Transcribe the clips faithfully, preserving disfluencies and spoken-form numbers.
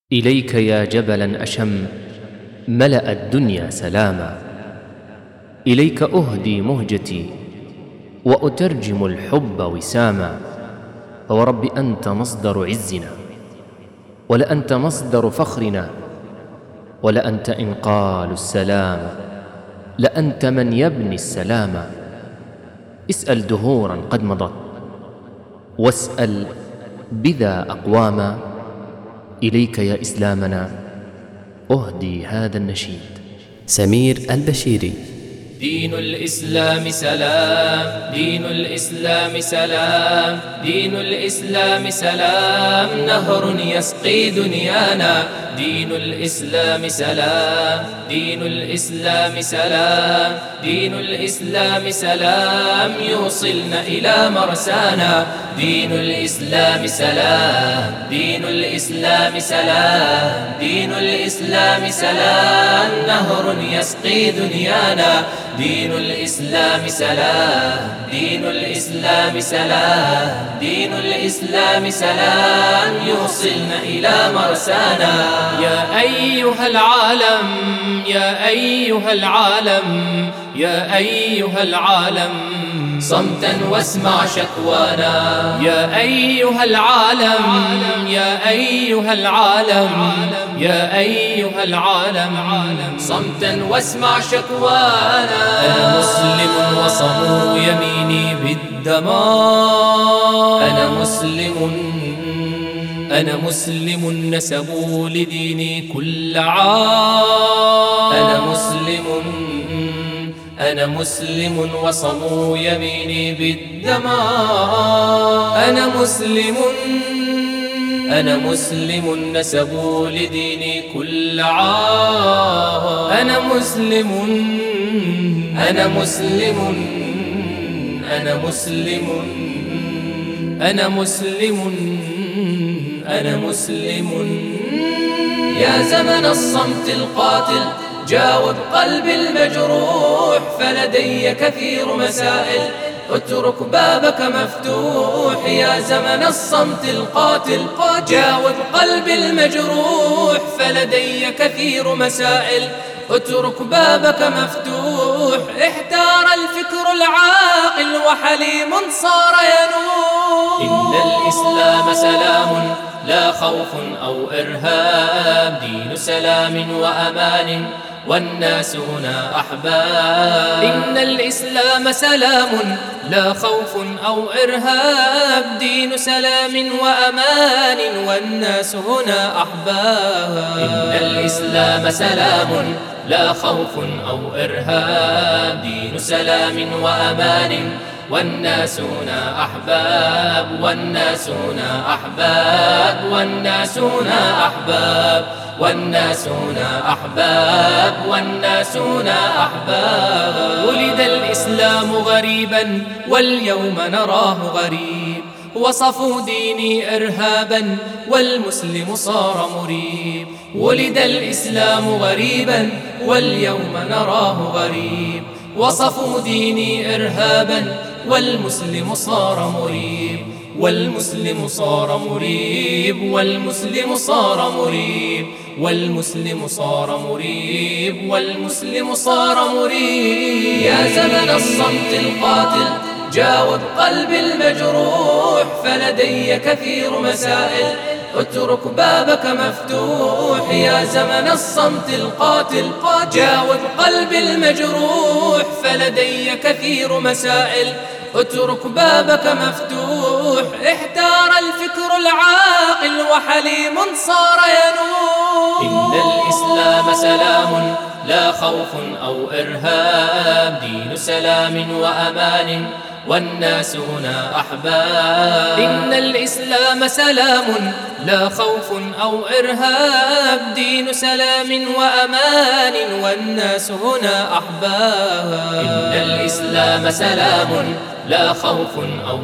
إليك يا جبلا أشم ملأ الدنيا سلاما، إليك أهدي مهجتي وأترجم الحب وساما. فورب أنت مصدر عزنا، ولأنت مصدر فخرنا، ولأنت إنقال السلام، لأنت من يبني السلام. اسأل دهورا قد مضت، واسأل بذا أقواما، إليك يا إسلامنا أهدي هذا النشيد. سمير البشيري. دين الإسلام سلام، دين الإسلام سلام، دين الإسلام سلام، نهر يسقي دنيانا. دين الإسلام سلام، دين الإسلام سلام، دين الإسلام سلام، يوصلنا إلى مرسانا. دين الإسلام سلام، دين الإسلام سلام، دين الإسلام سلام، نهر يسقي دنيانا. دين الإسلام سلام، دين الإسلام سلام، دين الإسلام سلام، يوصلنا إلى مرسانا. يا أيها العالم، يا أيها العالم، يا أيها العالم، صمتا واسمع شكوانا. يا أيها العالم، يا أيها العالم، يا أيها العالم، صمتا واسمع شكوانا. أنا مسلم وصموا يميني بالدماء، أنا مسلم، أنا مسلم نسبوا لديني كل عار. أنا مسلم، أنا مسلم وصموا يميني بالدماء. أنا مسلم، أنا مسلم نسبوا لديني كل عار. أنا مسلم، أنا مسلم، أنا مسلم، أنا مسلم، أنا مسلم. يا زمن الصمت القاتل جاوب قلبي المجروح، فلدي كثير مسائل اترك بابك مفتوح. يا زمن الصمت القاتل جاوب قلبي المجروح، فلدي كثير مسائل اترك بابك مفتوح. احتار الفكر العاقل وحليم صار ينوح. إن الإسلام سلام لا خوف أو إرهاب، دين سلام وأمان والناس هنا أحباب. إن الإسلام سلام لا خوف أو إرهاب، دين سلام وأمان والناس هنا أحباب. إن الإسلام سلام لا خوف أو إرهاب، دين سلام وأمان والناس هنا أحباب. والناس هنا أحباب، والناس هنا أحباب، والناس هنا أحباب، والناس هنا أحباب. ولد الإسلام غريبا واليوم نراه غريب، وصفوا ديني إرهابا والمسلم صار مريب. ولد الإسلام غريبا واليوم نراه غريب، وصفوا ديني إرهابا والمسلم صار مريب. والمسلم صار مريب، والمسلم صار مريب، والمسلم صار مريب، والمسلم صار مريب. يا زمن الصمت القاتل جاوب قلبي المجروح، فلدي كثير مسائل اترك بابك مفتوح. يا زمن الصمت القاتل جاوب قلبي المجروح، فلدي كثير مسائل اترك بابك مفتوح. احتار الفكر العاقل وحليم صار ينوح. إن الإسلام سلام لا خوف أو إرهاب، دين سلام وأمان والناس هنا أحباب. إن الإسلام سلام لا خوف أو إرهاب، دين سلام وأمان والناس هنا أحباب. إن الإسلام سلام لا خوف أو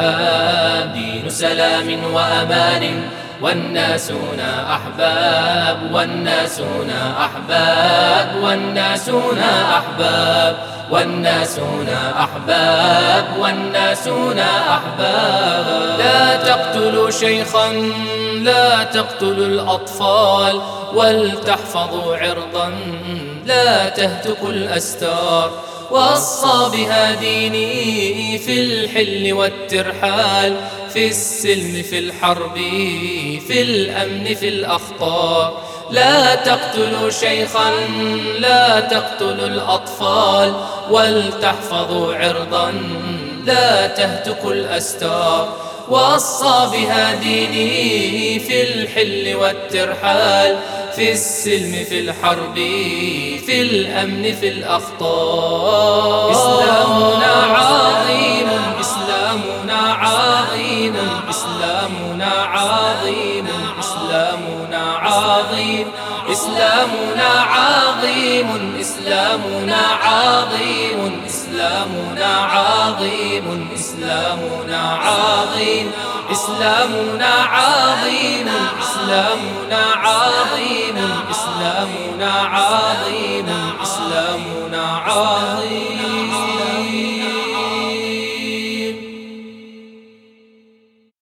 إرهاب، دين سلام وأمان والناس هنا أحباب. والناس هنا أحباب، والناس هنا أحباب، والناس هنا أحباب، والناس هنا أحباب. لا تقتلوا شيخا، لا تقتلوا الأطفال، ولتحفظوا عرضا، لا تهتكوا الأستار. وصى بها ديني في الحل والترحال، في السلم في الحرب، في الأمن في الأخطار. لا تقتلوا شيخا، لا تقتلوا الأطفال، ولتحفظوا عرضا، لا تهتكوا الأستار. وصى بها ديني في الحل والترحال، في السلم في الحرب، في الأمن في الأخطار. إسلامنا عظيم، إسلامنا عظيم، إسلامنا عظيم، إسلامنا عظيم، إسلامنا عظيم، إسلامنا عظيم، إسلامنا عظيم، إسلامنا عظيم، إسلامنا عظيم، إسلامنا عظيم، إسلامنا عظيم، إسلامنا عظيم.